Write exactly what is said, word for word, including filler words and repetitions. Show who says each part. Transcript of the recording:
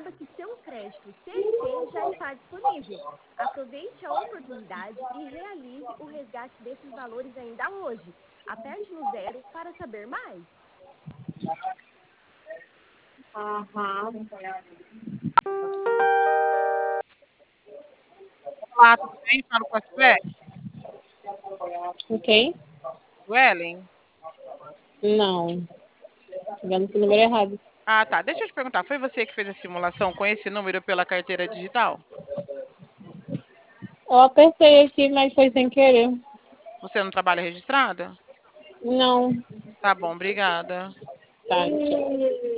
Speaker 1: saiba que seu crédito C L T já está disponível. Aproveite a oportunidade e realize o resgate desses valores ainda hoje. Aperte no zero para saber mais.
Speaker 2: Aham.
Speaker 3: Olá, tudo bem? Falo com a Suelen.
Speaker 2: Ok?
Speaker 3: Suelen?
Speaker 2: Não. Ligando pro número errado.
Speaker 3: Ah, tá. Deixa eu te perguntar, foi você que fez a simulação com esse número pela carteira digital?
Speaker 2: Eu apertei aqui, mas foi sem querer.
Speaker 3: Você não trabalha registrada?
Speaker 2: Não.
Speaker 3: Tá bom, obrigada.
Speaker 2: Tá, tchau.